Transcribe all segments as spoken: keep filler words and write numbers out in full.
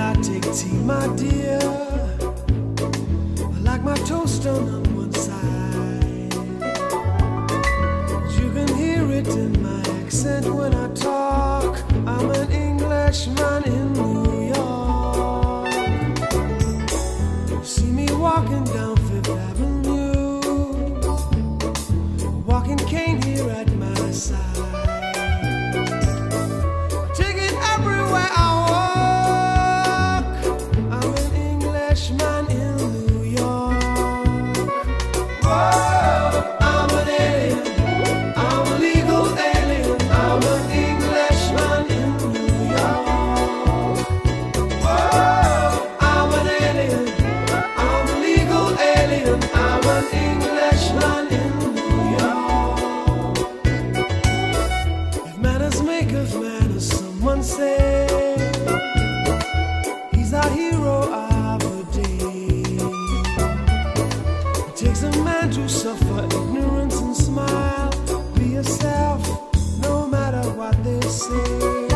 I take tea, my dear. I like my toast done on one side. You can hear it in my accent when I talk. I'm an Englishman in New York. You see me walking down Fifth Avenue, walking cane here at my side. Take it everywhere I walk. I'm an Englishman in New York. Whoa, I'm an alien. I'm a legal alien. I'm an Englishman in New York. Whoa, I'm an alien. I'm a legal alien. I'm an Englishman in New York. If manners make of manners, someone say he's our hero of the day. It takes a man to suffer ignorance and smile. Be yourself, no matter what they say.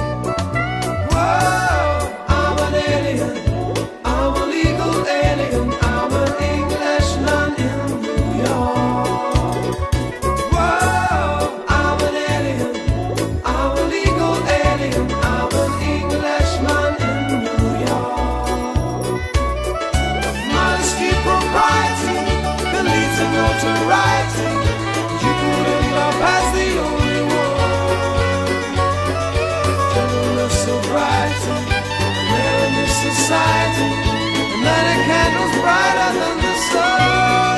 Whoa, I'm an alien. I'm a legal alien. I'm an Englishman in New York. Whoa, I'm an alien. I'm a legal alien. I'm an Englishman in New York. Modesty, propriety can lead to notoriety. You couldn't love as the only one. Gentleness, sobriety, there in this society, and that a candle's brighter than the sun.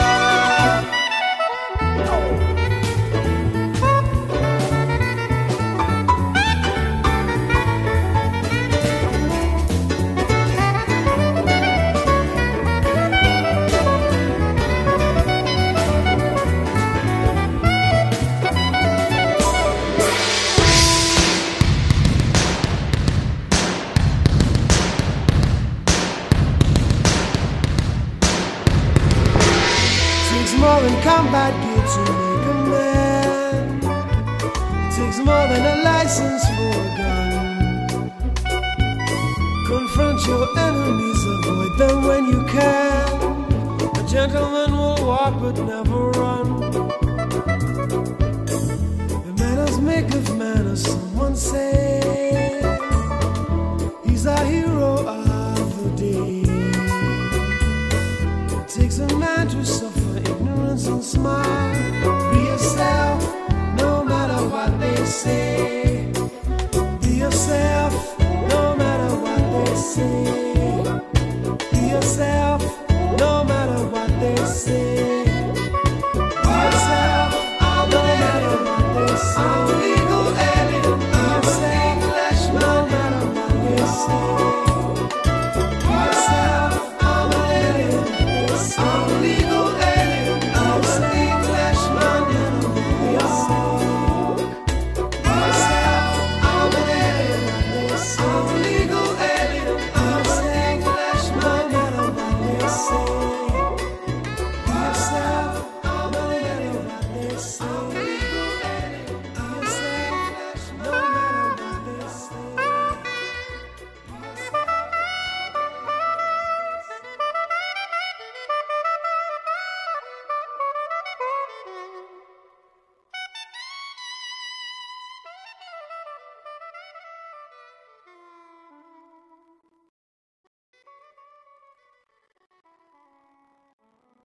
Takes more than combat gear to make a man. It takes more than a license for a gun. Confront your enemies, avoid them when you can. A gentleman will walk but never run. The manners make of manners, someone say. He's our hero of the day. It takes a man to suffer ignorance and smile. Be yourself, no matter what they say. Be yourself, no matter what they say. Be yourself.